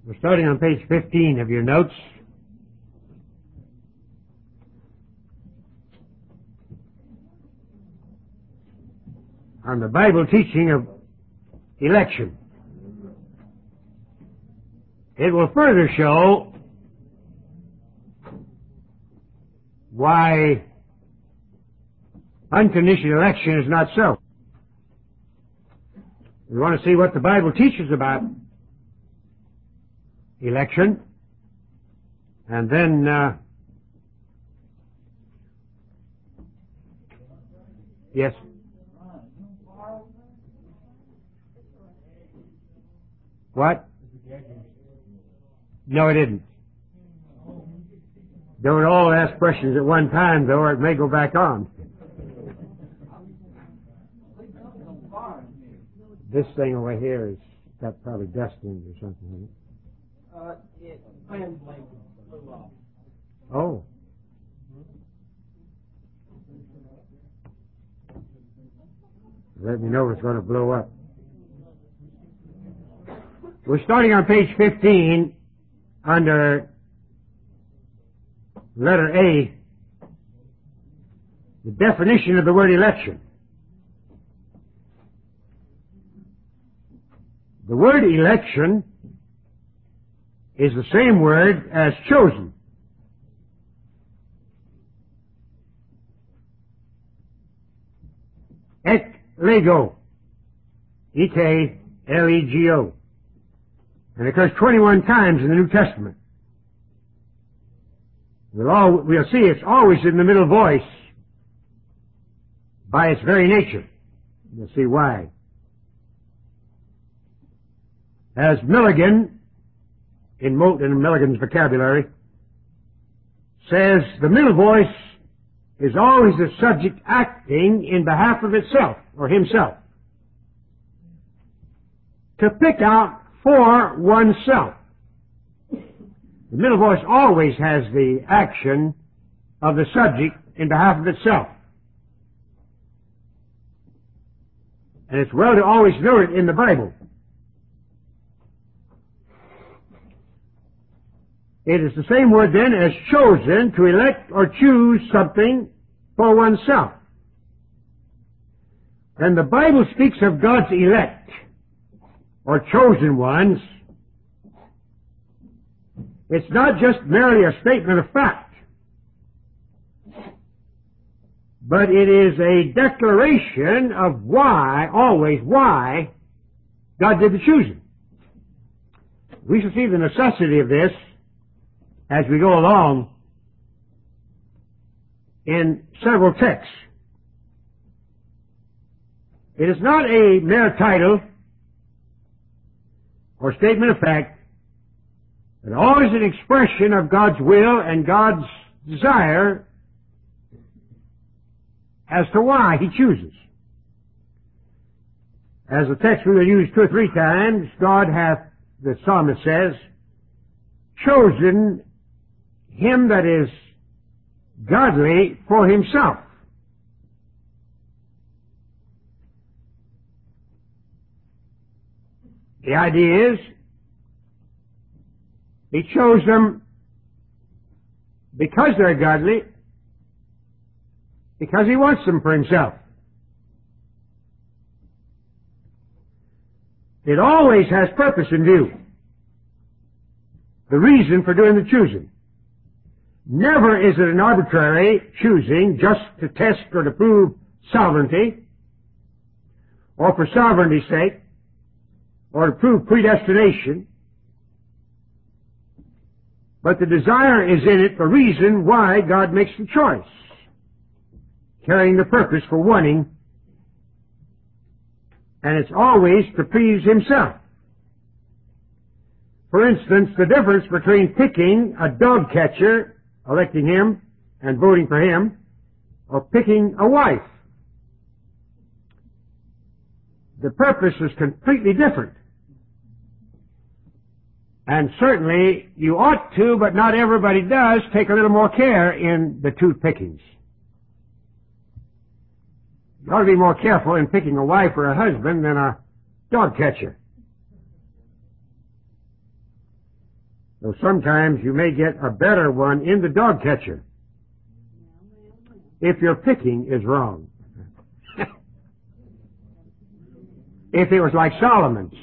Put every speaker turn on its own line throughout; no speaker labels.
We're starting on page 15 of your notes. On the Bible teaching of election. It will further show why unconditional election is not so. We want to see what the Bible teaches about election, and then yes. What? No, it didn't. Don't all ask questions at one time, though, or it may go back on. This thing over here has got probably dust in it or something. Oh. Let me know if it's going to blow up. We're starting on page 15 under letter A, the definition of the word election. The word election is the same word as chosen. Eklego. E-K-L-E-G-O. And it occurs 21 times in the New Testament. We'll see it's always in the middle voice by its very nature. You'll see why. As Milligan, in Milligan's vocabulary, says the middle voice is always the subject acting in behalf of itself, or himself, to pick out for oneself. The middle voice always has the action of the subject in behalf of itself. And it's well to always note it in the Bible. It is the same word then as chosen, to elect or choose something for oneself. When the Bible speaks of God's elect, or chosen ones, it's not just merely a statement of fact, but it is a declaration of why God did the choosing. We shall see the necessity of this as we go along in several texts. It is not a mere title or statement of fact, but always an expression of God's will and God's desire as to why He chooses. As the text we will use 2 or 3 times, God hath, the psalmist says, chosen him that is godly for himself. The idea is, He chose them because they're godly, because He wants them for Himself. It always has purpose in view. The reason for doing the choosing. Never is it an arbitrary choosing just to test or to prove sovereignty, or for sovereignty's sake, or to prove predestination. But the desire is in it, the reason why God makes the choice, carrying the purpose for wanting, and it's always to please Himself. For instance, the difference between picking a dog catcher, electing him and voting for him, or picking a wife. The purpose is completely different. And certainly you ought to, but not everybody does, take a little more care in the two pickings. You ought to be more careful in picking a wife or a husband than a dog catcher. Though sometimes you may get a better one in the dog catcher if your picking is wrong. If it was like Solomon's.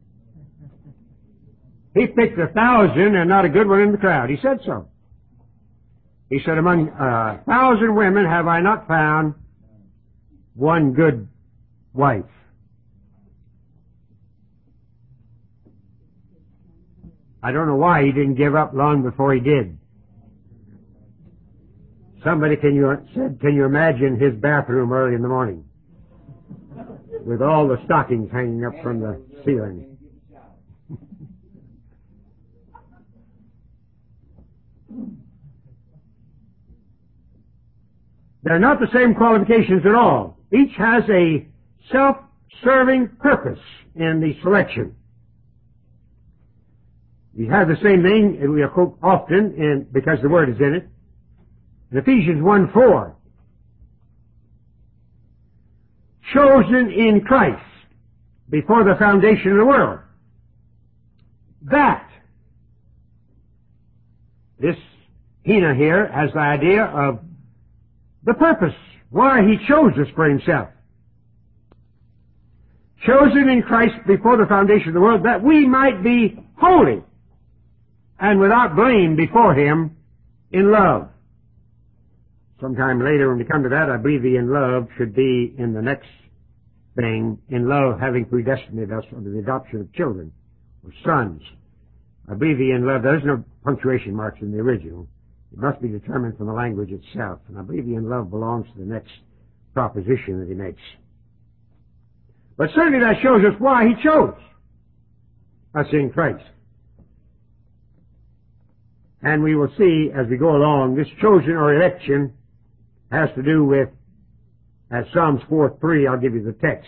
He picked 1,000 and not a good one in the crowd. He said so. He said, among 1,000 women have I not found one good wife. I don't know why he didn't give up long before he did. Somebody said, can you imagine his bathroom early in the morning with all the stockings hanging up from the ceiling? They're not the same qualifications at all. Each has a self-serving purpose in the selection. You have the same thing, and we quote often, because the word is in it. In Ephesians 1:4, chosen in Christ before the foundation of the world. That, this Hina here has the idea of the purpose, why he chose us for himself. Chosen in Christ before the foundation of the world, that we might be holy and without blame before him in love. Sometime later when we come to that, I believe the in love should be in the next thing, in love having predestinated us unto the adoption of children, or sons. I believe the in love, there's no punctuation marks in the original. It must be determined from the language itself. And I believe the in love belongs to the next proposition that he makes. But certainly that shows us why he chose us in Christ. And we will see as we go along, this chosen or election has to do with, as Psalms 4:3, I'll give you the text.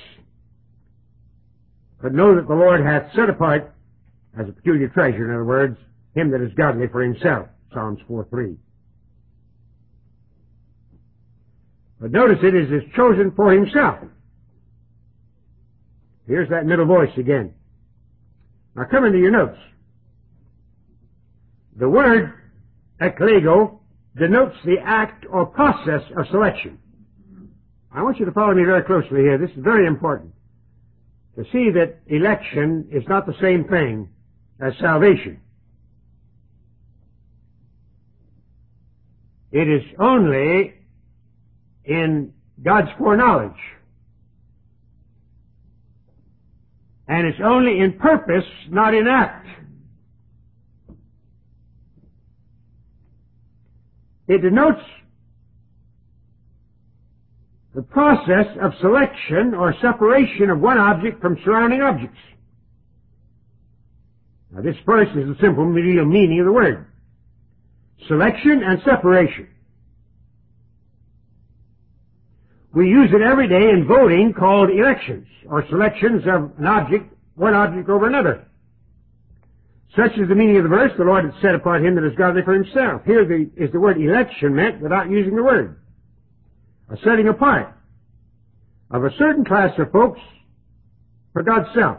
But know that the Lord hath set apart, as a peculiar treasure, in other words, him that is godly for himself. Psalms 4:3. But notice it is chosen for himself. Here's that middle voice again. Now come into your notes. The word eklego denotes the act or process of selection. I want you to follow me very closely here. This is very important. To see that election is not the same thing as salvation. It is only in God's foreknowledge. And it's only in purpose, not in act. It denotes the process of selection or separation of one object from surrounding objects. Now this first is the simple real meaning of the word. Selection and separation. We use it every day in voting called elections, or selections of an object, one object over another. Such is the meaning of the verse, the Lord hath set apart him that is godly for himself. Here is the word election meant without using the word. A setting apart of a certain class of folks for God's self.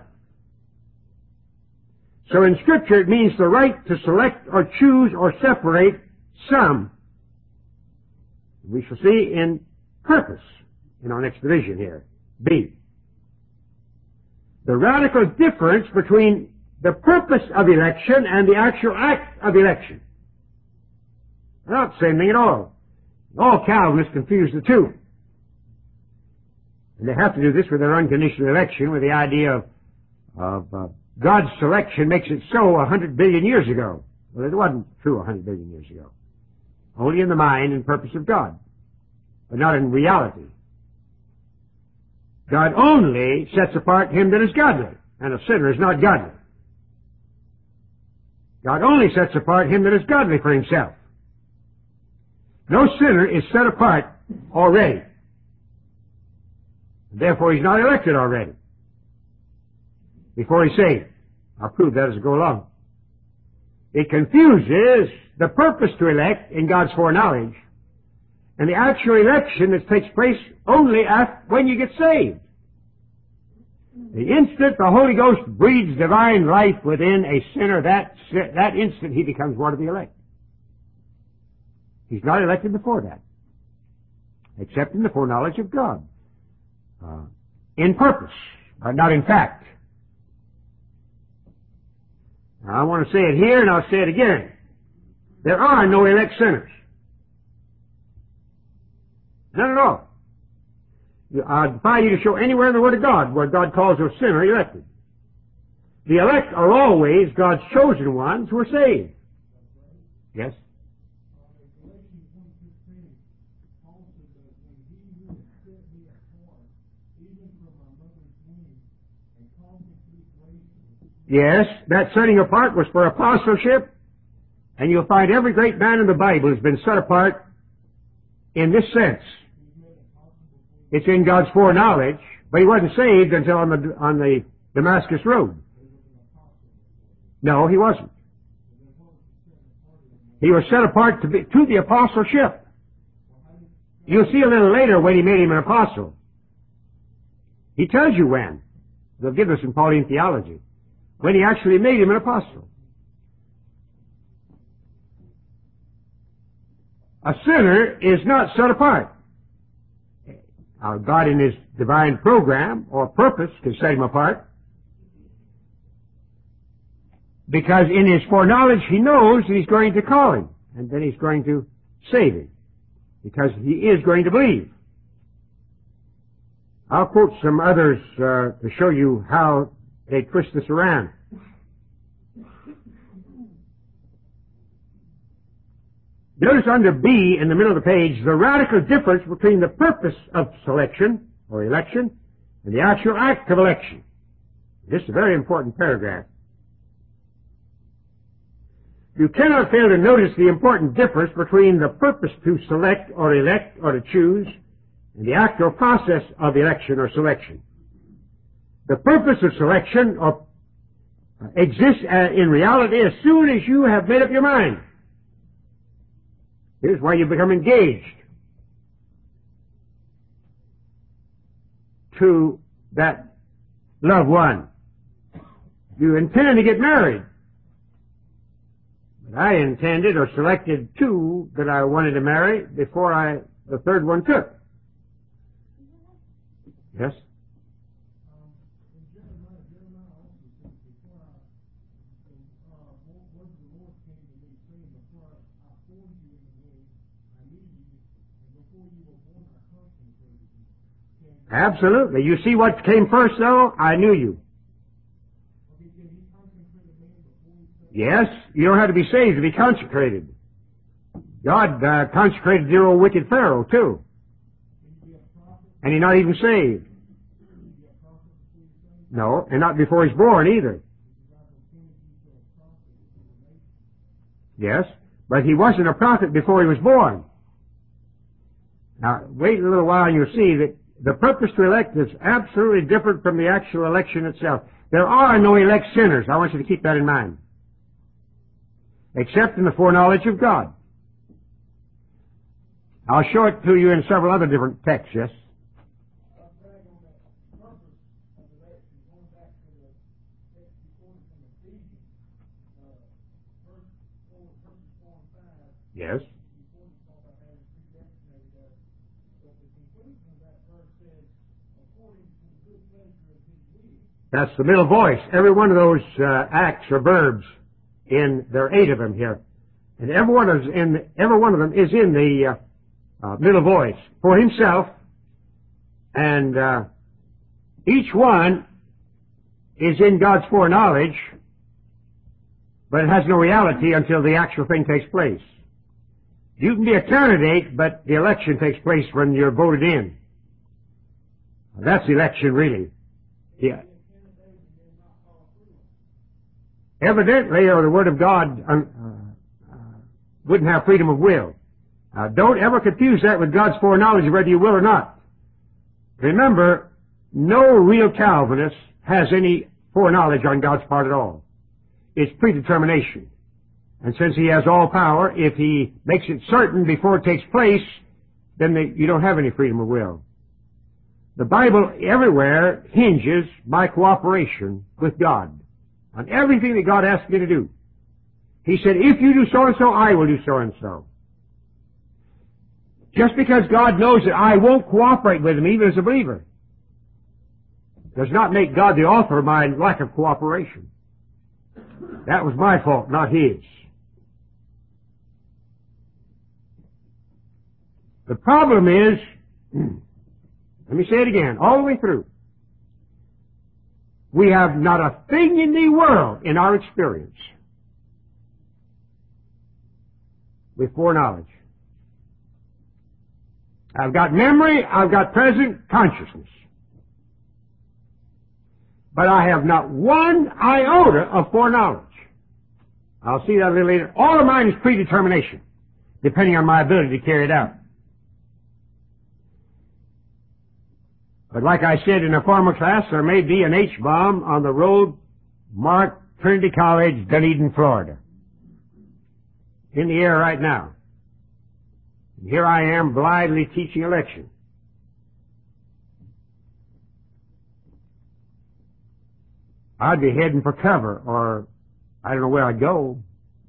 So in Scripture it means the right to select or choose or separate some. We shall see in purpose in our next division here. B. The radical difference between the purpose of election and the actual act of election. They're not the same thing at all. All Calvinists confuse the two. And they have to do this with their unconditional election, with the idea of God's selection makes it so 100 billion years ago. Well, it wasn't true 100 billion years ago. Only in the mind and purpose of God, but not in reality. God only sets apart him that is godly, and a sinner is not godly. God only sets apart him that is godly for himself. No sinner is set apart already. Therefore, he's not elected already before he's saved. I'll prove that as I go along. It confuses the purpose to elect in God's foreknowledge and the actual election that takes place only when you get saved. The instant the Holy Ghost breathes divine life within a sinner, that instant he becomes one of the elect. He's not elected before that, except in the foreknowledge of God. In purpose, but not in fact. Now, I want to say it here and I'll say it again. There are no elect sinners. None at all. I defy you to show anywhere in the Word of God where God calls a sinner elected. The elect are always God's chosen ones who are saved. Yes? Yes, that setting apart was for apostleship, and you'll find every great man in the Bible has been set apart in this sense. It's in God's foreknowledge, but he wasn't saved until on the Damascus Road. No, he wasn't. He was set apart to the apostleship. You'll see a little later when he made him an apostle. He tells you when. They'll give us in Pauline theology. When he actually made him an apostle. A sinner is not set apart. Now, God in his divine program or purpose can set him apart. Because in his foreknowledge he knows that he's going to call him. And then he's going to save him. Because he is going to believe. I'll quote some others to show you how they twist this around. Notice under B in the middle of the page the radical difference between the purpose of selection or election and the actual act of election. This is a very important paragraph. You cannot fail to notice the important difference between the purpose to select or elect or to choose and the actual process of election or selection. The purpose of selection exists in reality as soon as you have made up your mind. Here's why you become engaged to that loved one. You intend to get married. But I intended or selected two that I wanted to marry before the third one took. Yes? Absolutely. You see what came first, though? I knew you. Yes, you don't have to be saved to be consecrated. God consecrated your old wicked Pharaoh, too. And he's not even saved. No, and not before he's born, either. Yes, but he wasn't a prophet before he was born. Now, wait a little while and you'll see that the purpose to elect is absolutely different from the actual election itself. There are no elect sinners. I want you to keep that in mind. Except in the foreknowledge of God. I'll show it to you in several other different texts, yes? Yes. That's the middle voice. Every one of those acts or verbs, there are 8 of them here, and every one of them is in the middle voice for himself, and each one is in God's foreknowledge, but it has no reality until the actual thing takes place. You can be a candidate, but the election takes place when you're voted in. That's election, really. Yeah. Evidently, or the Word of God wouldn't have freedom of will. Don't ever confuse that with God's foreknowledge of whether you will or not. Remember, no real Calvinist has any foreknowledge on God's part at all. It's predetermination. And since he has all power, if he makes it certain before it takes place, then you don't have any freedom of will. The Bible everywhere hinges my cooperation with God on everything that God asks me to do. He said, if you do so and so, I will do so and so. Just because God knows that I won't cooperate with Him even as a believer does not make God the author of my lack of cooperation. That was my fault, not His. The problem is, let me say it again, all the way through, we have not a thing in the world in our experience with foreknowledge. I've got memory, I've got present consciousness. But I have not one iota of foreknowledge. I'll see that a little later. All of mine is predetermination, depending on my ability to carry it out. But like I said in a former class, there may be an H-bomb on the road marked Trinity College, Dunedin, Florida. In the air right now. And here I am blithely teaching election. I'd be heading for cover, or I don't know where I'd go.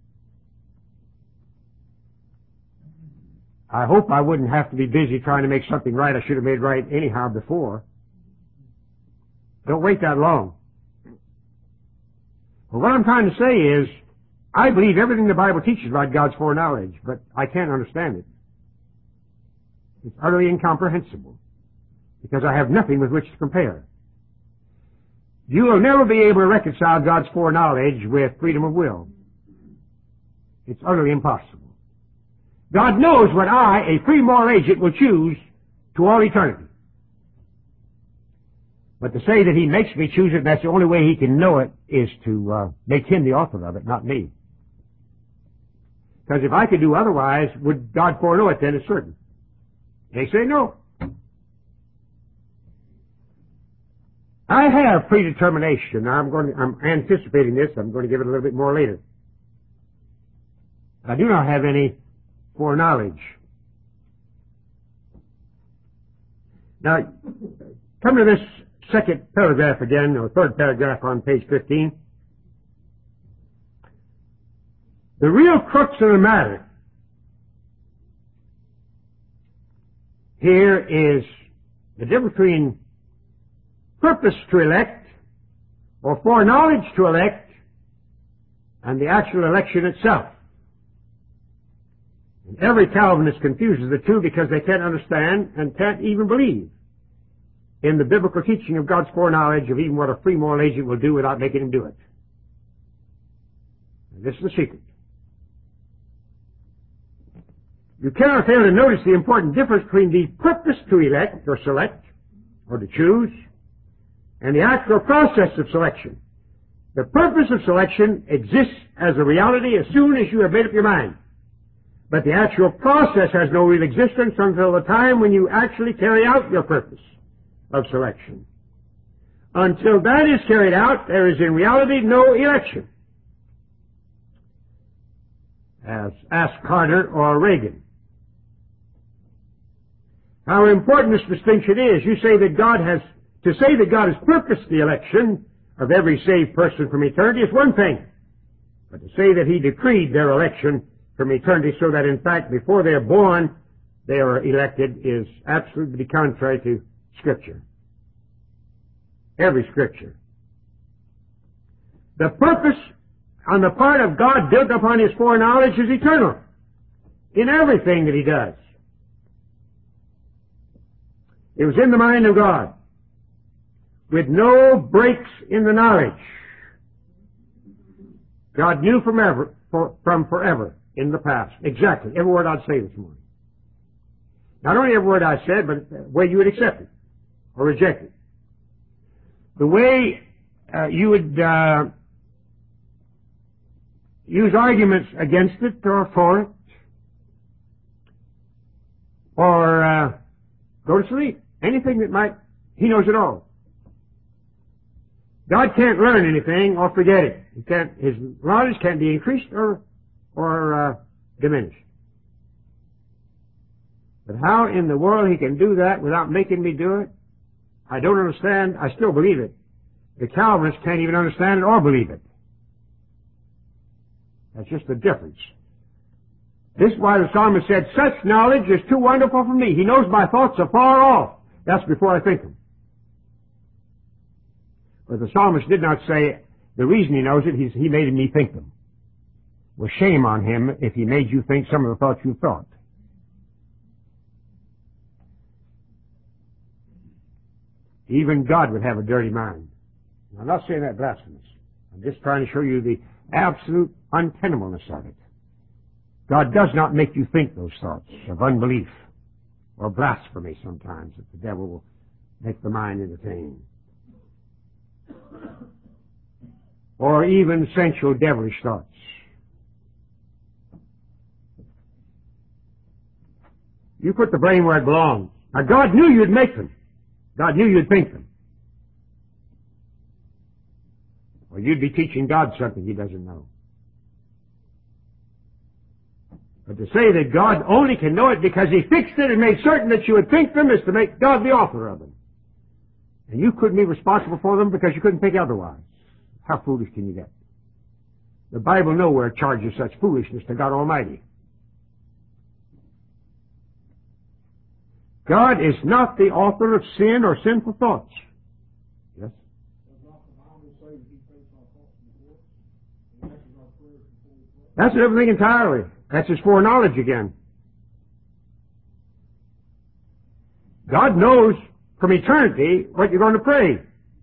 I hope I wouldn't have to be busy trying to make something right I should have made right anyhow before. Don't wait that long. But what I'm trying to say is, I believe everything the Bible teaches about God's foreknowledge, but I can't understand it. It's utterly incomprehensible, because I have nothing with which to compare. You will never be able to reconcile God's foreknowledge with freedom of will. It's utterly impossible. God knows what I, a free moral agent, will choose to all eternity. But to say that He makes me choose it, and that's the only way He can know it, is to make Him the author of it, not me. Because if I could do otherwise, would God foreknow it then? It's certain. They say no. I have predetermination. Now I'm anticipating this. I'm going to give it a little bit more later. I do not have any foreknowledge. Now, come to this second paragraph again, or third paragraph on page 15. The real crux of the matter here is the difference between purpose to elect, or foreknowledge to elect, and the actual election itself. And every Calvinist confuses the two because they can't understand and can't even believe in the biblical teaching of God's foreknowledge of even what a free moral agent will do without making him do it. And this is the secret. You cannot fail to notice the important difference between the purpose to elect or select or to choose and the actual process of selection. The purpose of selection exists as a reality as soon as you have made up your mind. But the actual process has no real existence until the time when you actually carry out your purpose of selection. Until that is carried out, there is in reality no election. As asked Carter or Reagan. How important this distinction is. You say that God has has purposed the election of every saved person from eternity is one thing. But to say that He decreed their election from eternity so that in fact before they are born they are elected is absolutely contrary to Scripture. Every Scripture. The purpose on the part of God built upon His foreknowledge is eternal in everything that He does. It was in the mind of God, with no breaks in the knowledge. God knew from forever in the past. Exactly. Every word I'd say this morning. Not only every word I said, but the way you would accept it or reject it. The way you would use arguments against it or for it, or go to sleep. Anything that might, He knows it all. God can't learn anything or forget it. His knowledge can't be increased or diminished. But how in the world He can do that without making me do it, I don't understand, I still believe it. The Calvinists can't even understand it or believe it. That's just the difference. This is why the psalmist said, such knowledge is too wonderful for me. He knows my thoughts are far off. That's before I think them. But the psalmist did not say, the reason he knows it, he made me think them. Well, shame on him if he made you think some of the thoughts you thought. Even God would have a dirty mind. I'm not saying that blasphemous. I'm just trying to show you the absolute untenableness of it. God does not make you think those thoughts of unbelief or blasphemy sometimes that the devil will make the mind entertain. Or even sensual devilish thoughts. You put the brain where it belongs. Now God knew you'd make them. God knew you'd think them. Or you'd be teaching God something He doesn't know. But to say that God only can know it because He fixed it and made certain that you would think them is to make God the author of them. And you couldn't be responsible for them because you couldn't think otherwise. How foolish can you get? The Bible nowhere charges such foolishness to God Almighty. God is not the author of sin or sinful thoughts. Yes? That's everything entirely. That's His foreknowledge again. God knows from eternity what you're going to pray.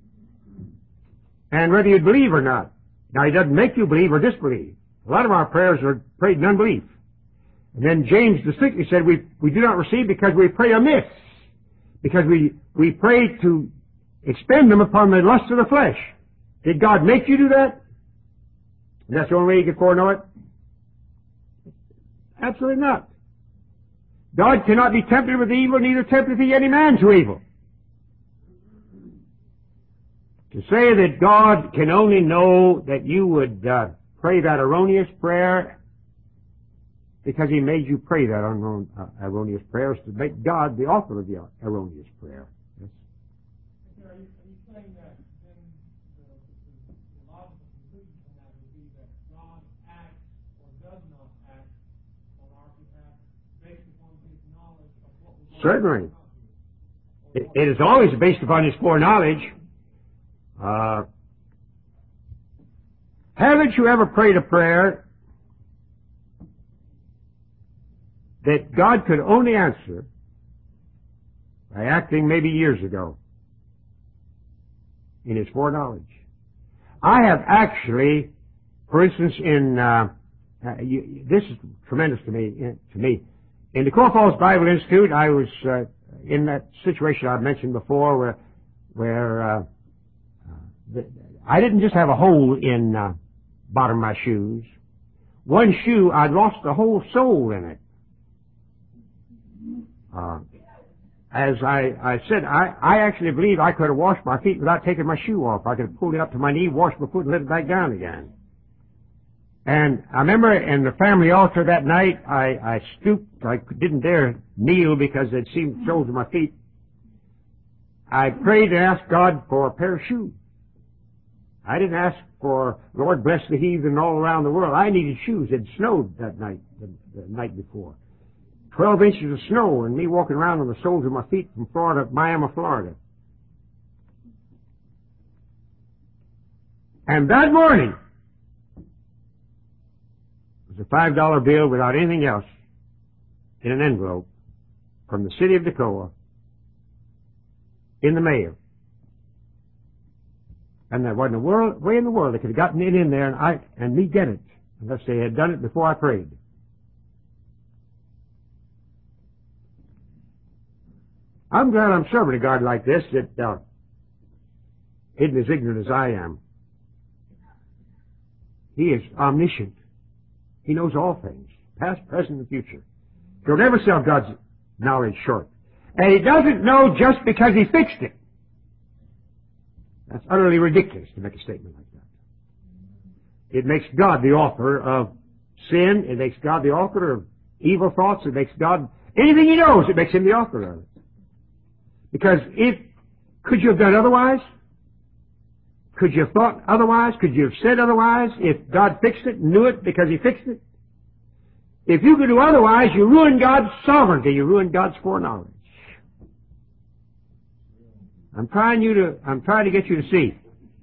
And whether you believe or not. Now, He doesn't make you believe or disbelieve. A lot of our prayers are prayed in unbelief. And then James distinctly said we do not receive because we pray amiss. Because we pray to expend them upon the lust of the flesh. Did God make you do that? And that's the only way you can foreknow it? Absolutely not. God cannot be tempted with evil, neither tempteth He any man to evil. To say that God can only know that you would pray that erroneous prayer because He made you pray that erroneous prayer is to make God the author of the erroneous prayer. Yes.
Are you saying that then the logical conclusion from that would be that God acts or does not act on our behalf based upon His knowledge of what we're going to do?
Certainly. It is always based upon His foreknowledge. Haven't you ever prayed a prayer that God could only answer by acting maybe years ago in His foreknowledge? I have actually, for instance, this is tremendous to me. In the Core Falls Bible Institute, I was in that situation I've mentioned before where I didn't just have a hole in bottom of my shoes. One shoe, I'd lost the whole sole in it. As I said, I actually believe I could have washed my feet without taking my shoe off. I could have pulled it up to my knee, washed my foot, and let it back down again. And I remember in the family altar that night, I stooped. I didn't dare kneel because it seemed soles of my feet. I prayed and asked God for a pair of shoes. I didn't ask for, Lord bless the heathen all around the world. I needed shoes. It snowed that night, the night before. 12 inches of snow and me walking around on the soles of my feet from Miami, Florida. And that morning, it was a $5 bill without anything else in an envelope from the city of Decoa in the mail. And there wasn't a way in the world they could have gotten it in there and me get it unless they had done it before I prayed. I'm glad I'm serving a God like this that isn't as ignorant as I am. He is omniscient. He knows all things, past, present, and future. He'll never sell God's knowledge short. And He doesn't know just because He fixed it. That's utterly ridiculous to make a statement like that. It makes God the author of sin. It makes God the author of evil thoughts. It makes God, anything He knows, it makes Him the author of it. Because if Could you have done otherwise? Could you have thought otherwise? Could you have said otherwise if God fixed it and knew it because He fixed it? If you could do otherwise, you ruin God's sovereignty. You ruin God's foreknowledge. I'm trying to get you to see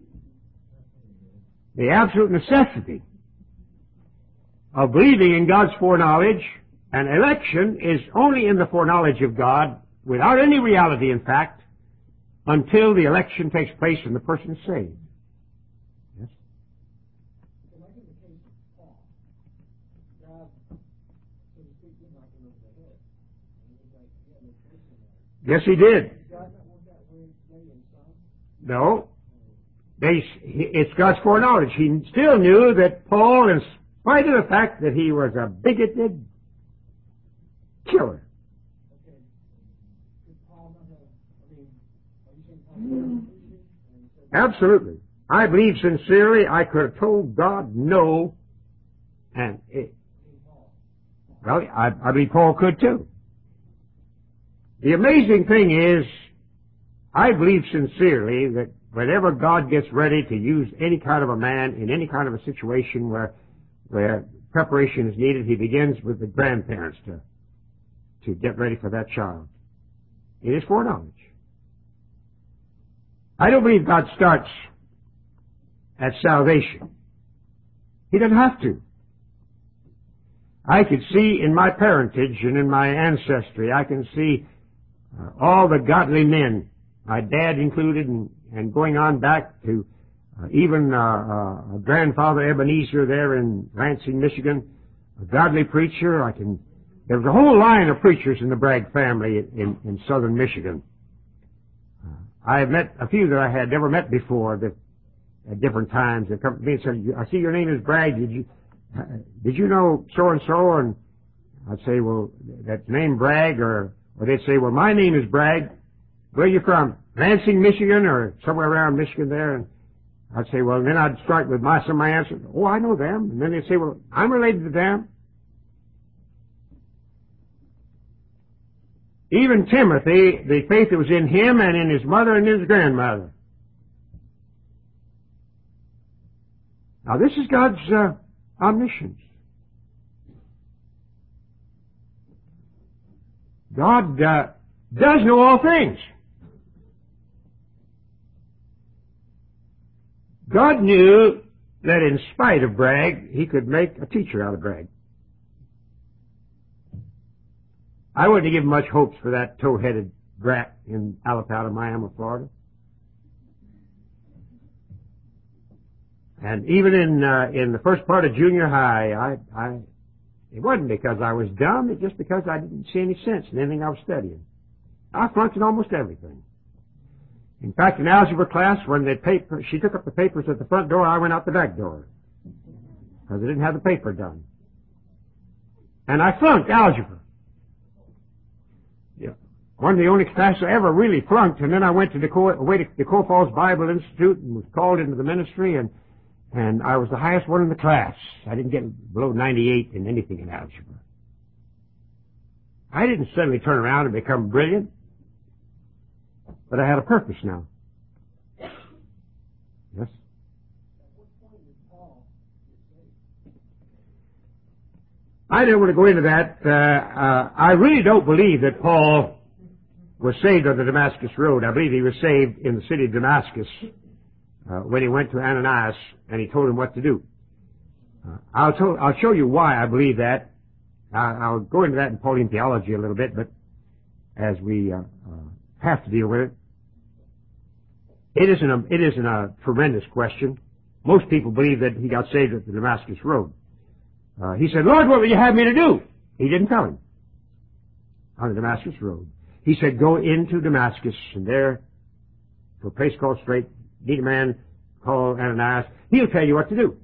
the absolute necessity of believing in God's foreknowledge, and election is only in the foreknowledge of God without any reality, in fact, until the election takes place and the person is saved. Yes?
Like in the case of Paul, God, so to speak, did knock him over the head. And it was like he had no choice in that.
Yes, He did.
Did God not want that way in some?
No. It's God's foreknowledge. He still knew that Paul, in spite of the fact that he was a bigoted killer.
Okay. Could Paul not have, I mean, are you saying Paul
Absolutely. I believe sincerely I could have told God no, and well, I believe Paul could too. The amazing thing is, I believe sincerely that whenever God gets ready to use any kind of a man in any kind of a situation where preparation is needed, He begins with the grandparents to get ready for that child. It is foreknowledge. I don't believe God starts at salvation. He doesn't have to. I could see in my parentage and in my ancestry, I can see all the godly men, my dad included, and going on back to even grandfather Ebenezer there in Lansing, Michigan, a godly preacher. There was a whole line of preachers in the Bragg family in southern Michigan. I have met a few that I had never met before that at different times. They come to me and said, "I see your name is Bragg. Did you know so and so?" And I'd say, "Well, that's name Bragg," or they'd say, "Well, my name is Bragg. Where are you from? Lansing, Michigan, or somewhere around Michigan there?" And I'd say, well, then I'd start with some of my answers. "Oh, I know them." And then they'd say, "Well, I'm related to them." Even Timothy, the faith that was in him and in his mother and his grandmother. Now, this is God's omniscience. God does know all things. God knew that in spite of Bragg, He could make a teacher out of Bragg. I wouldn't give much hopes for that tow-headed brat in Alapata, Miami, Florida. And even in the first part of junior high, it wasn't because I was dumb, it's just because I didn't see any sense in anything I was studying. I flunked in almost everything. In fact, in algebra class, when she took up the papers at the front door, I went out the back door. Because I didn't have the paper done. And I flunked algebra. Yeah. One of the only classes I ever really flunked, and then I went to Dakota Falls Bible Institute and was called into the ministry, and I was the highest one in the class. I didn't get below 98 in anything in algebra. I didn't suddenly turn around and become brilliant, but I had a purpose now. Yes? I don't want to go into that. I really don't believe that Paul was saved on the Damascus Road. I believe he was saved in the city of Damascus when he went to Ananias and he told him what to do. I'll show you why I believe that. I'll go into that in Pauline theology a little bit, but as we have to deal with it, it isn't a tremendous question. Most people believe that he got saved at the Damascus Road. He said, "Lord, what will you have me to do?" He didn't tell him. On the Damascus Road. He said, "Go into Damascus, and there, to a place called Straight, meet a man called Ananias. He'll tell you what to do."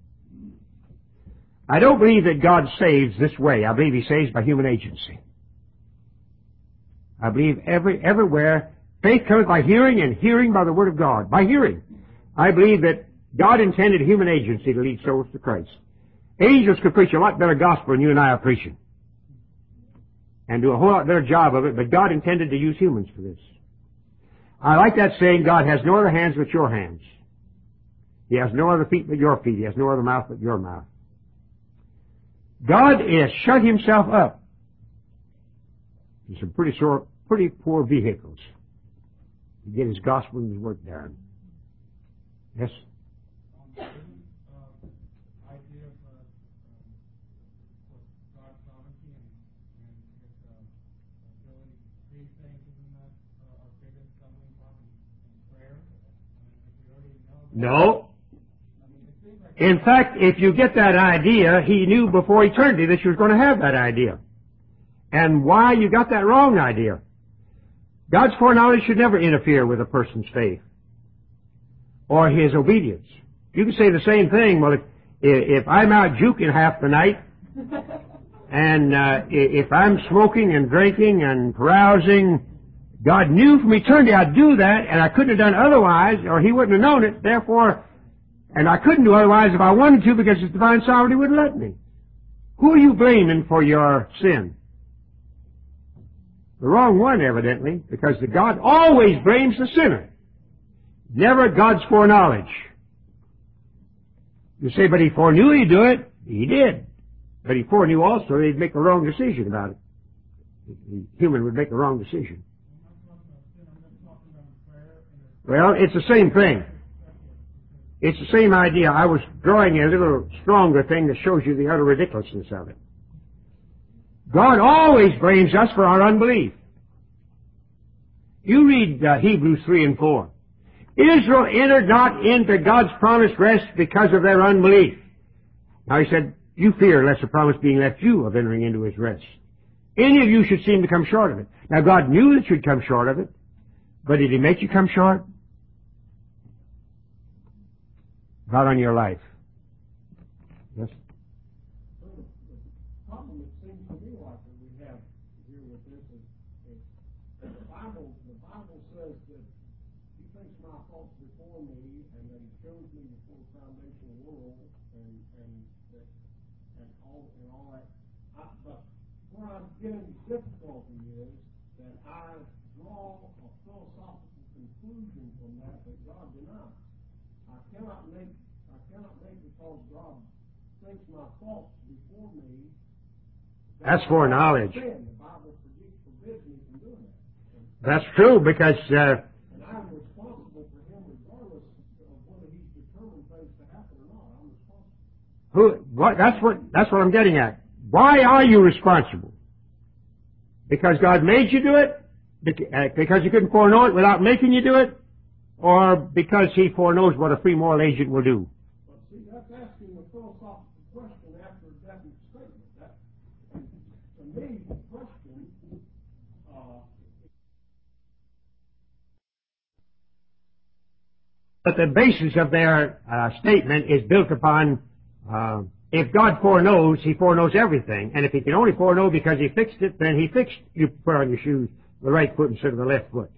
I don't believe that God saves this way. I believe He saves by human agency. I believe everywhere, faith comes by hearing, and hearing by the Word of God. By hearing. I believe that God intended human agency to lead souls to Christ. Angels could preach a lot better gospel than you and I are preaching, and do a whole lot better job of it, but God intended to use humans for this. I like that saying, God has no other hands but your hands. He has no other feet but your feet. He has no other mouth but your mouth. God has shut himself up in some pretty poor vehicles to get his gospel and his work done. Yes?
Idea of God's sovereignty and his ability to create things, isn't that our biggest stumbling block in prayer? If we already know
No. In fact, if you get that idea, he knew before eternity that you was going to have that idea. And why you got that wrong idea. God's foreknowledge should never interfere with a person's faith or his obedience. You can say the same thing. Well, if I'm out juking half the night, and if I'm smoking and drinking and carousing, God knew from eternity I'd do that, and I couldn't have done otherwise, or he wouldn't have known it. Therefore, and I couldn't do otherwise if I wanted to, because his divine sovereignty wouldn't let me. Who are you blaming for your sin? The wrong one, evidently, because the God always blames the sinner. Never God's foreknowledge. You say, but he foreknew he'd do it. He did. But he foreknew also he'd make a wrong decision about it. The human would make a wrong decision. Well, it's the same thing. It's the same idea. I was drawing a little stronger thing that shows you the utter ridiculousness of it. God always blames us for our unbelief. You read Hebrews 3 and 4. Israel entered not into God's promised rest because of their unbelief. Now he said, you fear lest the promise being left you of entering into his rest. Any of you should seem to come short of it. Now God knew that you'd come short of it, but did he make you come short? Not on your life. Yes?
The problem, it seems to me like that we have here with this is the Bible says that he thinks my thoughts before me and that he chose me before the foundation of the world and all that. But where I'm getting difficulty is that I draw a philosophical conclusion from that God denies. I cannot make because God thinks my thoughts before me.
That's foreknowledge.
The Bible forbids me from doing that.
That's true, because
and I'm responsible for him regardless of whether he's determined things to happen or not. I'm responsible.
That's what I'm getting at. Why are you responsible? Because God made you do it? Because he couldn't foreknow it without making you do it? Or because he foreknows what a free moral agent will do?
But see, that's asking a philosophical question after a definite statement. To me, the question
but the basis of their statement is built upon if God foreknows, he foreknows everything. And if he can only foreknow because he fixed it, then he fixed you put on your shoes the right foot instead of the left foot.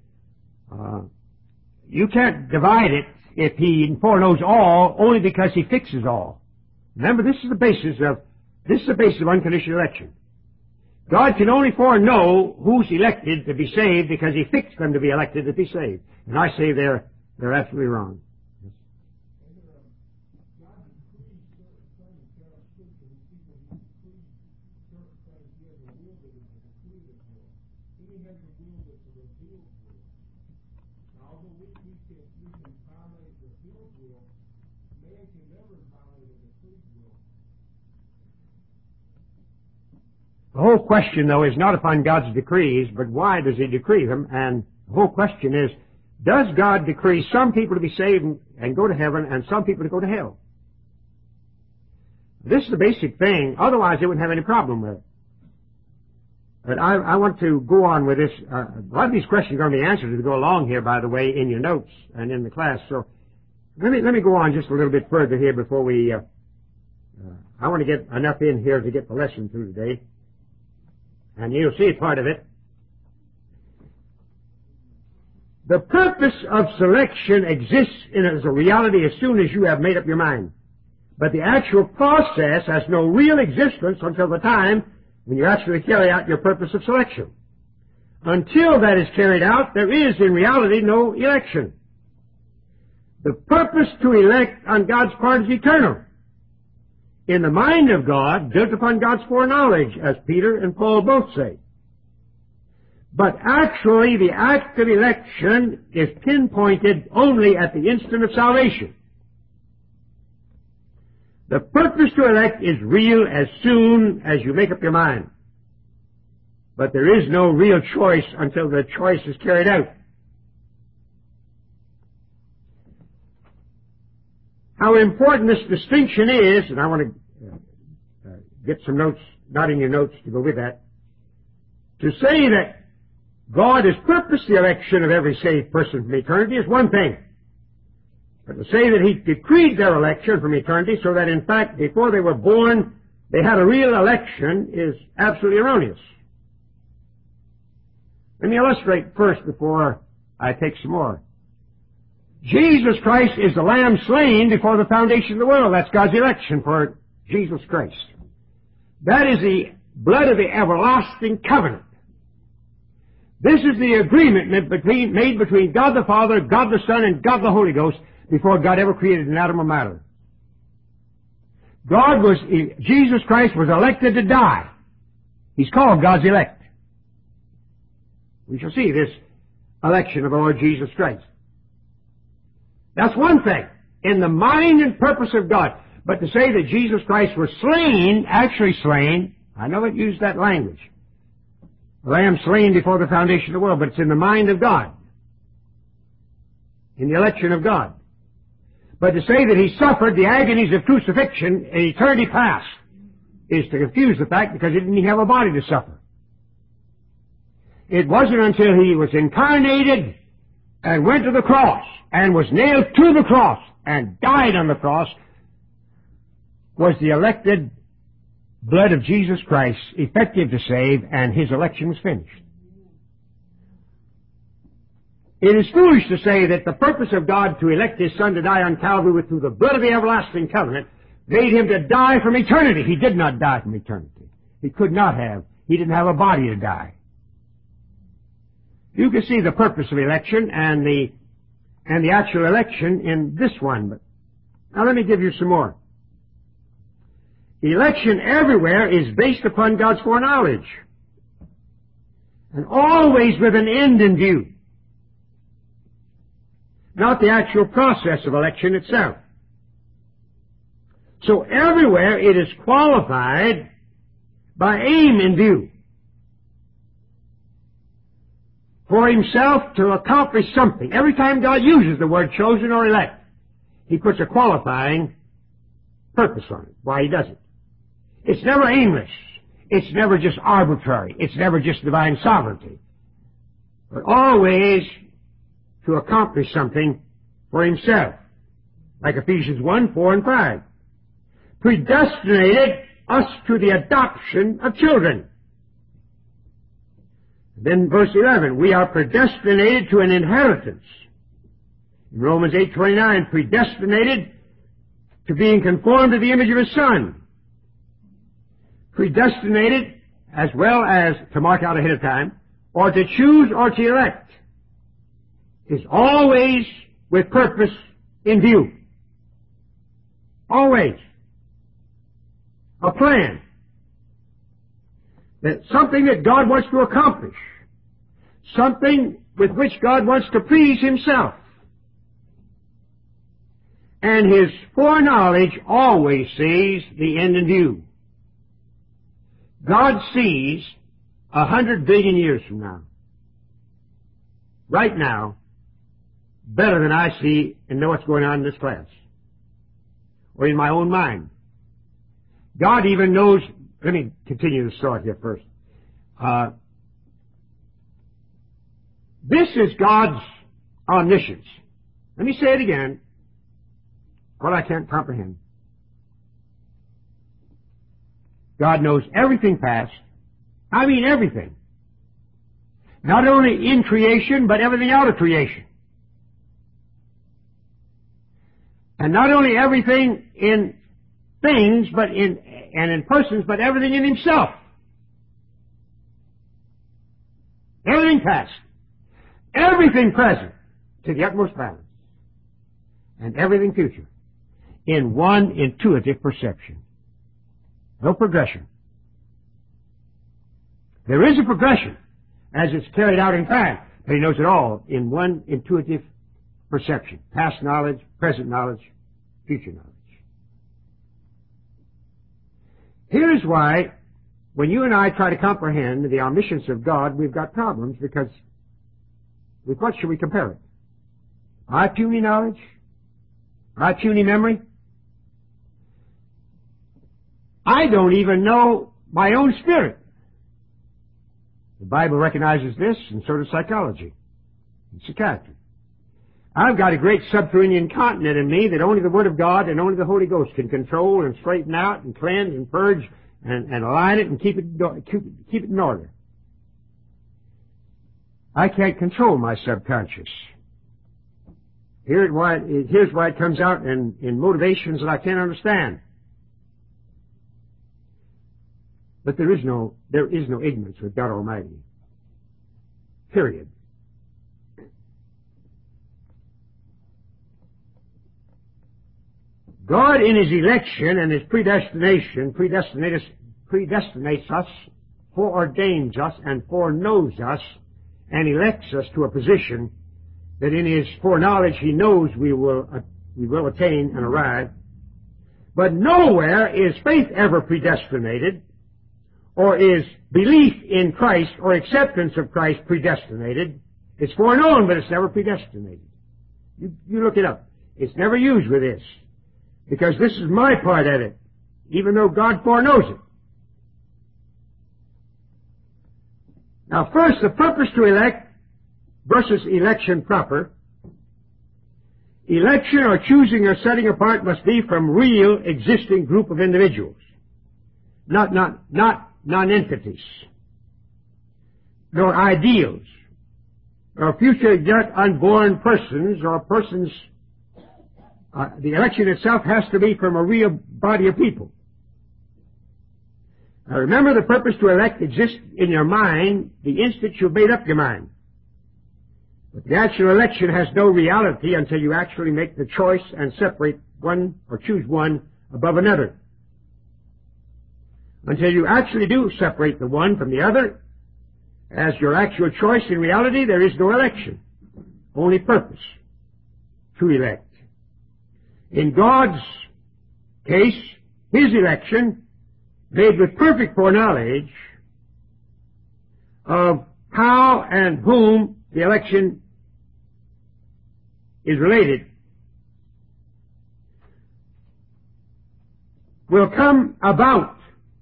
You can't divide it if he foreknows all only because he fixes all. Remember, this is the basis of unconditional election. God can only foreknow who's elected to be saved because he fixed them to be elected to be saved. And I say they're absolutely wrong. The whole question, though, is not upon God's decrees, but why does he decree them? And the whole question is, does God decree some people to be saved and go to heaven and some people to go to hell? This is the basic thing. Otherwise, they wouldn't have any problem with it. But I want to go on with this. A lot of these questions are going to be answered as we go along here, by the way, in your notes and in the class. So let me go on just a little bit further here before we... I want to get enough in here to get the lesson through today. And you'll see part of it. The purpose of selection exists as a reality as soon as you have made up your mind. But the actual process has no real existence until the time when you actually carry out your purpose of selection. Until that is carried out, there is in reality no election. The purpose to elect on God's part is eternal. In the mind of God, built upon God's foreknowledge, as Peter and Paul both say. But actually, the act of election is pinpointed only at the instant of salvation. The purpose to elect is real as soon as you make up your mind. But there is no real choice until the choice is carried out. How important this distinction is, and I want to get some notes, not in your notes to go with that, to say that God has purposed the election of every saved person from eternity is one thing. But to say that He decreed their election from eternity so that in fact before they were born they had a real election is absolutely erroneous. Let me illustrate first before I take some more. Jesus Christ is the Lamb slain before the foundation of the world. That's God's election for Jesus Christ. That is the blood of the everlasting covenant. This is the agreement made between God the Father, God the Son, and God the Holy Ghost before God ever created an atom of matter. Jesus Christ was elected to die. He's called God's elect. We shall see this election of our Lord Jesus Christ. That's one thing, in the mind and purpose of God. But to say that Jesus Christ was slain, actually slain, I know it used that language. The Lamb slain before the foundation of the world, but it's in the mind of God. In the election of God. But to say that He suffered the agonies of crucifixion in eternity past is to confuse the fact because He didn't have a body to suffer. It wasn't until He was incarnated and went to the cross and was nailed to the cross and died on the cross was the elected blood of Jesus Christ effective to save, and His election was finished. It is foolish to say that the purpose of God to elect His Son to die on Calvary was through the blood of the everlasting covenant made Him to die from eternity. He did not die from eternity. He could not have. He didn't have a body to die. You can see the purpose of election and the actual election in this one. But now let me give you some more. Election everywhere is based upon God's foreknowledge, and always with an end in view, not the actual process of election itself. So everywhere it is qualified by aim in view, for Himself to accomplish something. Every time God uses the word chosen or elect, He puts a qualifying purpose on it, why He does it. It's never aimless. It's never just arbitrary. It's never just divine sovereignty. But always to accomplish something for Himself. Like Ephesians 1, 4, and 5. Predestinated us to the adoption of children. Then verse 11, we are predestinated to an inheritance. In Romans 8:29, predestinated to being conformed to the image of His Son. Predestinated as well as to mark out ahead of time, or to choose or to elect, is always with purpose in view. Always. A plan. That something that God wants to accomplish. Something with which God wants to please Himself. And His foreknowledge always sees the end in view. God sees 100 billion years from now, right now, better than I see and know what's going on in this class, or in my own mind. God even knows, let me continue the story here first. This is God's omniscience. Let me say it again, what I can't comprehend. God knows everything past. I mean everything. Not only in creation, but everything out of creation. And not only everything in things, but in persons, but everything in Himself. Everything past. Everything present to the utmost balance. And everything future in one intuitive perception. No progression. There is a progression as it's carried out in fact, but he knows it all in one intuitive perception. Past knowledge, present knowledge, future knowledge. Here's why when you and I try to comprehend the omniscience of God, we've got problems, because with what should we compare it? My puny knowledge? My puny memory? I don't even know my own spirit. The Bible recognizes this, and so does psychology and psychiatry. I've got a great subterranean continent in me that only the Word of God and only the Holy Ghost can control and straighten out and cleanse and purge and align it and keep it in order. I can't control my subconscious. Here's why it comes out in motivations that I can't understand. But there is no ignorance with God Almighty. Period. God in His election and His predestination predestinates us, foreordains us, and foreknows us, and elects us to a position that in His foreknowledge He knows we will attain and arrive. But nowhere is faith ever predestinated, or is belief in Christ or acceptance of Christ predestinated. It's foreknown, but it's never predestinated. You look it up. It's never used with this, because this is my part at it, even though God foreknows it. Now first, the purpose to elect versus election proper. Election or choosing or setting apart must be from real existing group of individuals, not non-entities, nor ideals, nor future yet unborn persons or persons. The election itself has to be from a real body of people. Now remember, the purpose to elect exists in your mind the instant you've made up your mind. But the actual election has no reality until you actually make the choice and separate one or choose one above another. Until you actually do separate the one from the other as your actual choice, in reality there is no election, only purpose to elect. In God's case, His election, made with perfect foreknowledge of how and whom the election is related, will come about.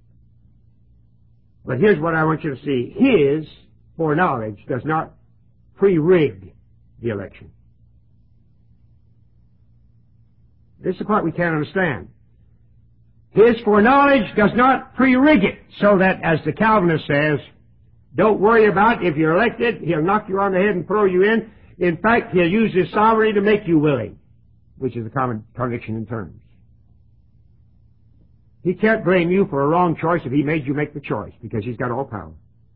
But here's what I want you to see. His foreknowledge does not pre-rig the election. This is the part we can't understand. His foreknowledge does not pre-rig it, so that, as the Calvinist says, don't worry about if you're elected, He'll knock you on the head and throw you in. In fact, He'll use His sovereignty to make you willing, which is a common contradiction in terms. He can't blame you for a wrong choice if He made you make the choice, because He's got all power.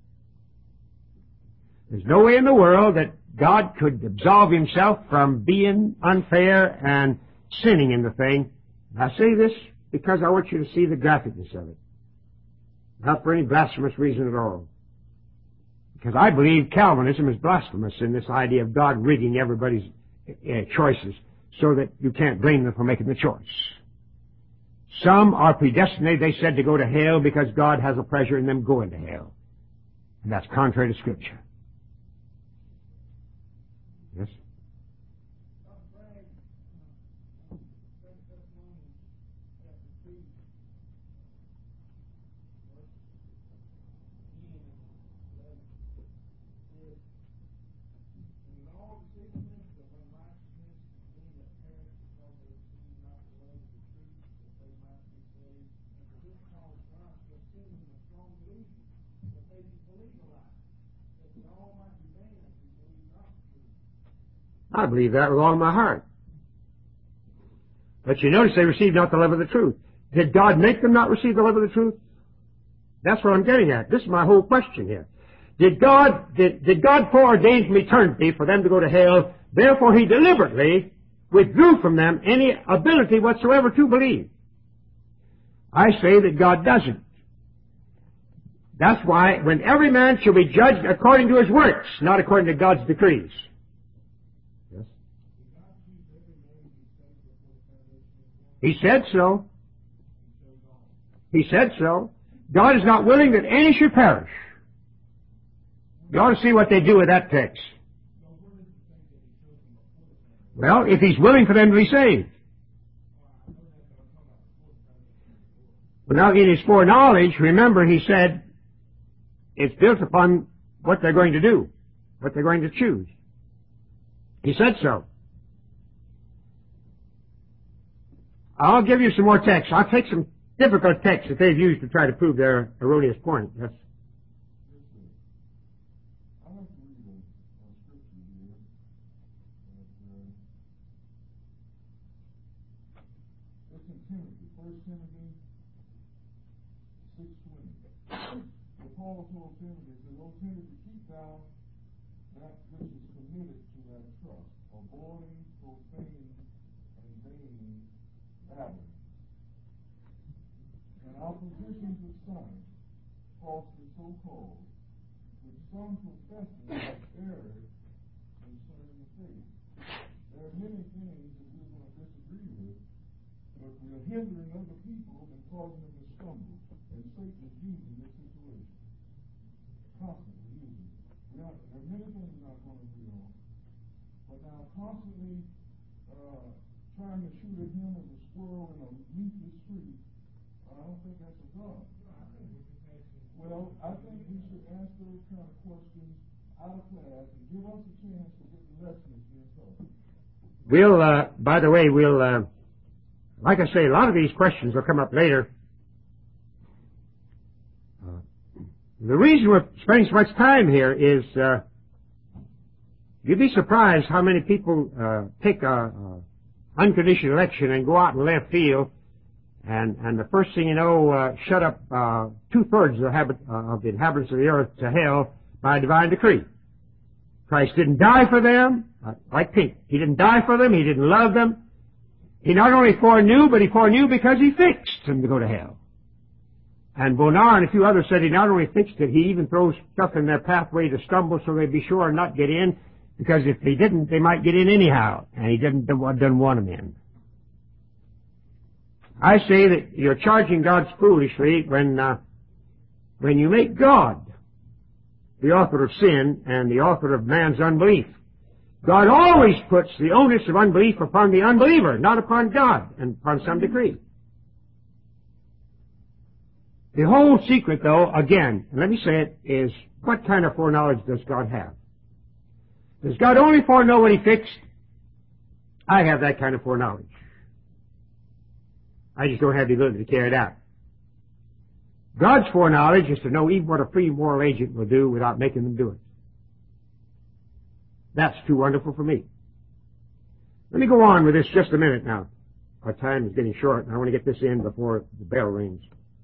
There's no way in the world that God could absolve Himself from being unfair and sinning in the thing. I say this because I want you to see the graphicness of it. Not for any blasphemous reason at all. Because I believe Calvinism is blasphemous in this idea of God rigging everybody's choices so that you can't blame them for making the choice. Some are predestinated, they said, to go to hell because God has a pleasure in them going to hell. And that's contrary to Scripture. Yes? I believe that with all my heart. But you notice they received not the love of the truth. Did God make them not receive the love of the truth? That's what I'm getting at. This is my whole question here. Did God foreordain from eternity for them to go to hell? Therefore He deliberately withdrew from them any ability whatsoever to believe. I say that God doesn't. That's why when every man shall be judged according to his works, not according to God's decrees. Yes. He said so. He said so. God is not willing that any should perish. You ought to see what they do with that text. Well, if He's willing for them to be saved. But now in His foreknowledge, remember He said, it's built upon what they're going to do, what they're going to choose. He said so. I'll give you some more texts. I'll take some difficult texts that they've used to try to prove their erroneous point. Yes.
Paul told Timothy, said, "O Timothy, keep thou that which is committed to thy trust, avoiding profane and vain babblings, and oppositions of science, falsely so called, which some professing have erred concerning the faith." There are many things that we're going to disagree with, but we're hindering other people and causing them to stumble, and Satan is using this situation. Constantly using it. There are many things we're not going to agree on, but now constantly trying to shoot at him as a squirrel in a leafless tree, I don't think that's a God. Well, I think we should ask those kind of questions out of class and give us a chance to get the lesson that's being taught.
We'll, by the way, like I say, a lot of these questions will come up later. The reason we're spending so much time here is, you'd be surprised how many people take unconditional election and go out in left field, and the first thing you know, shut up 2/3 of the inhabitants of the earth to hell by divine decree. Christ didn't die for them, like Pink. He didn't die for them. He didn't love them. He not only foreknew, but He foreknew because He fixed them to go to hell. And Bonar and a few others said He not only fixed it, He even throws stuff in their pathway to stumble so they'd be sure not get in, because if they didn't, they might get in anyhow. And He doesn't want them in. I say that you're charging God foolishly when you make God the author of sin and the author of man's unbelief. God always puts the onus of unbelief upon the unbeliever, not upon God, and upon some decree. The whole secret, though, again, and let me say it, is what kind of foreknowledge does God have? Does God only foreknow what He fixed? I have that kind of foreknowledge. I just don't have the ability to carry it out. God's foreknowledge is to know even what a free moral agent will do without making them do it. That's too wonderful for me. Let me go on with this just a minute now. Our time is getting short, and I want to get this in before the bell rings.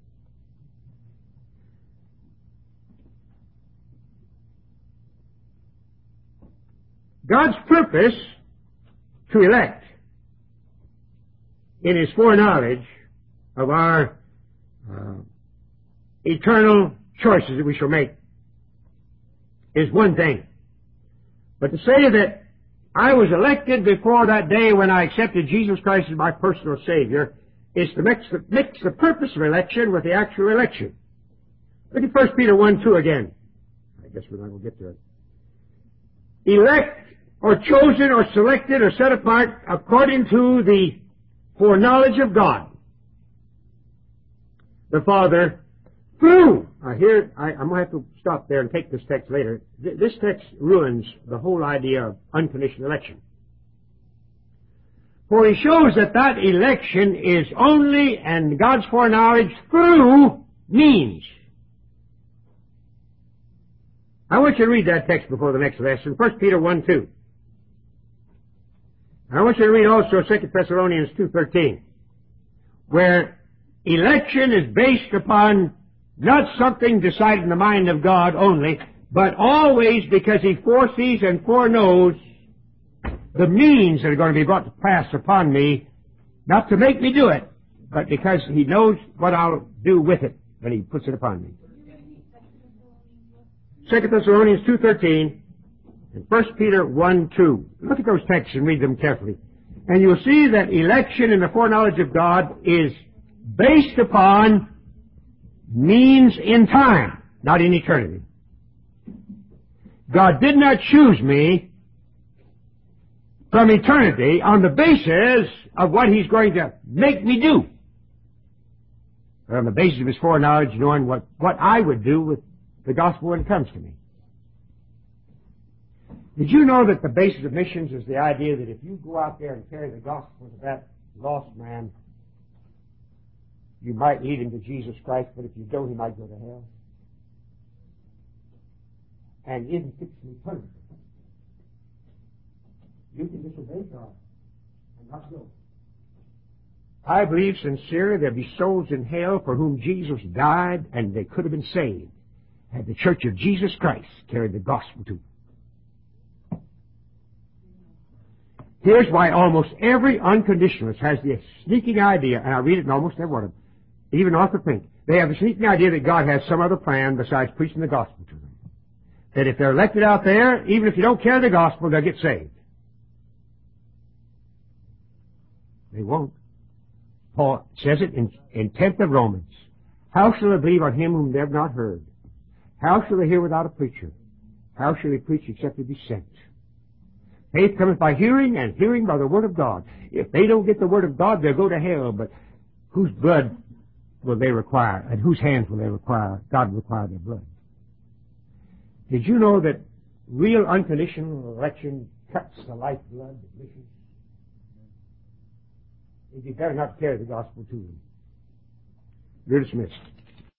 God's purpose to elect in His foreknowledge of our eternal choices that we shall make is one thing. But to say that I was elected before that day when I accepted Jesus Christ as my personal Savior is to mix the purpose of election with the actual election. Look at 1 Peter 1:2 again. I guess we're not going to get to it. Elect or chosen or selected or set apart according to the foreknowledge of God the Father through. Here, I'm going to have to stop there and take this text later. This text ruins the whole idea of unconditional election. For he shows that election is only, and God's foreknowledge, through means. I want you to read that text before the next lesson, 1 Peter 1:2. I want you to read also 2 Thessalonians 2:13, where election is based upon not something decided in the mind of God only, but always because He foresees and foreknows the means that are going to be brought to pass upon me, not to make me do it, but because He knows what I'll do with it when He puts it upon me. 2 Thessalonians 2:13 and 1 Peter 1:2. Look at those texts and read them carefully. And you'll see that election in the foreknowledge of God is based upon means in time, not in eternity. God did not choose me from eternity on the basis of what He's going to make me do, but on the basis of His foreknowledge, knowing what I would do with the gospel when it comes to me. Did you know that the basis of missions is the idea that if you go out there and carry the gospel to that lost man, you might lead him to Jesus Christ, but if you don't, he might go to hell? And in fixing eternity, you can disobey God and not go. I believe sincerely there'll be souls in hell for whom Jesus died and they could have been saved had the Church of Jesus Christ carried the gospel to them. Here's why almost every unconditionalist has the sneaking idea, and I read it in almost every one of them, even Arthur Fink. They have the sneaking idea that God has some other plan besides preaching the gospel to them. That if they're elected out there, even if you don't carry the gospel, they'll get saved. They won't. Paul says it in 10th of Romans. How shall they believe on him whom they have not heard? How shall they hear without a preacher? How shall they preach except they be sent? Faith cometh by hearing, and hearing by the Word of God. If they don't get the Word of God, they'll go to hell, but whose blood will they require, and whose hands will they require? God will require their blood. Did you know that real unconditional election cuts the lifeblood of missions? It'd be better not to carry the gospel to them. You're dismissed.